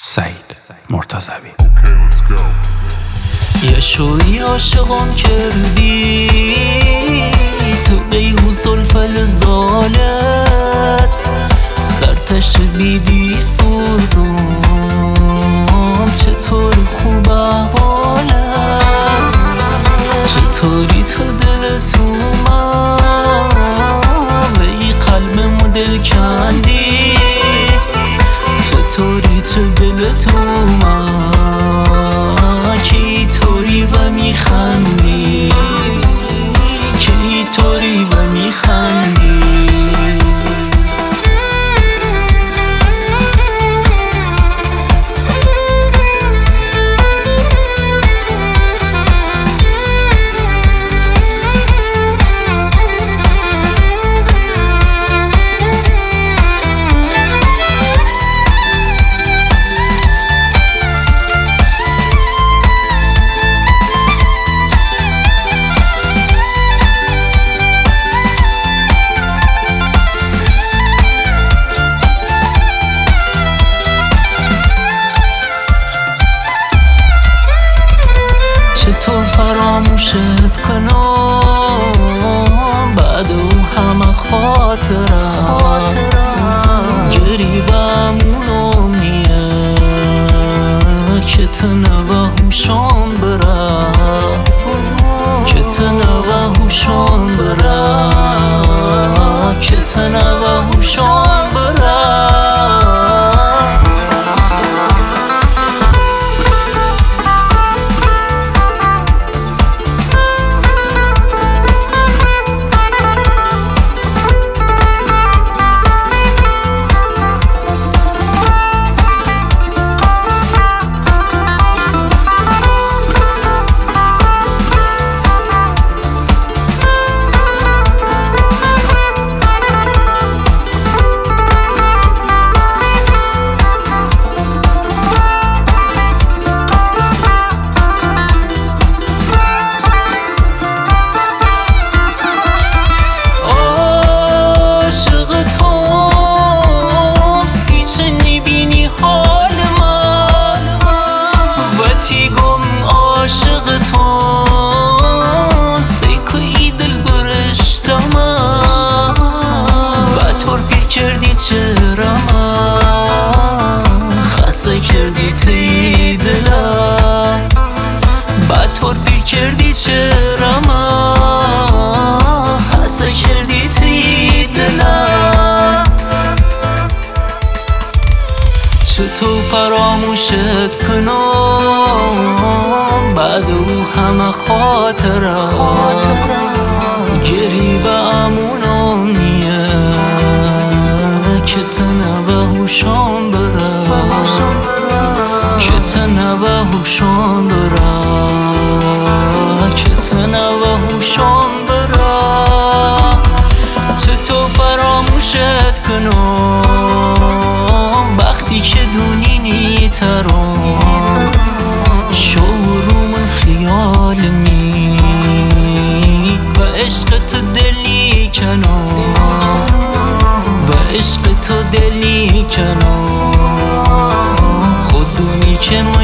سعید مرتضوی. یه شوی عاشقم کردی تو قیوز الفلزالت سرتش بیدی سوزم چطور خوب احوالت چطوری تو دلت اومد و ای قلبمو دل کندی چطوری تو دلت اومد که ای طوری و میخندی که ای طوری و میخندی چطور فراموشت کنم بعد او همه خاطرم گریبمونم نیه که تو نوه هوشم برم که تو نوه هوشم برم که تو نوه هوشم برم کردی چرا خسته کردی تی دلم بعد طور پیر کردی چرا خسته کردی تی دلم چطور فراموشت کنم بعد او همه خاطرم گریبمونم نیه که تو نوه هوشم برم که تو نوه هوشم برم که تو نوه هوشم برم چطور فراموشت کنم وقتی که دونی نیترم شعورمون خیال می و عشق تو دلی کنم و عشق تو دلی کنم خود دونی که